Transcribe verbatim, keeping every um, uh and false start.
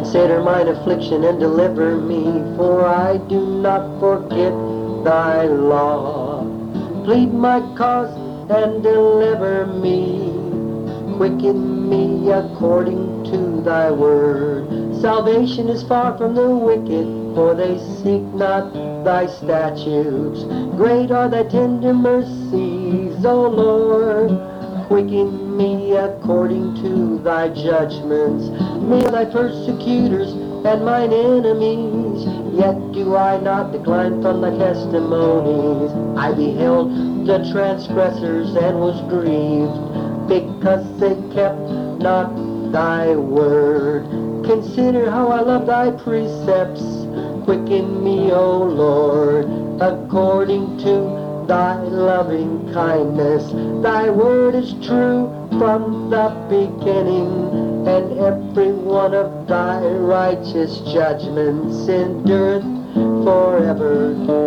Consider mine affliction and deliver me, for I do not forget thy law. Plead my cause and deliver me. Quicken me according to thy word. Salvation is far from the wicked, for they seek not thy statutes. Great are thy tender mercies, O Lord. Quicken me according to thy judgments. May thy persecutors and mine enemies, yet do I not decline from thy testimonies. I beheld the transgressors and was grieved, because they kept not thy word. Consider how I love thy precepts. Quicken me, O Lord, according to thy loving kindness. Thy word is true from the beginning, and every one of thy righteous judgments endureth forever.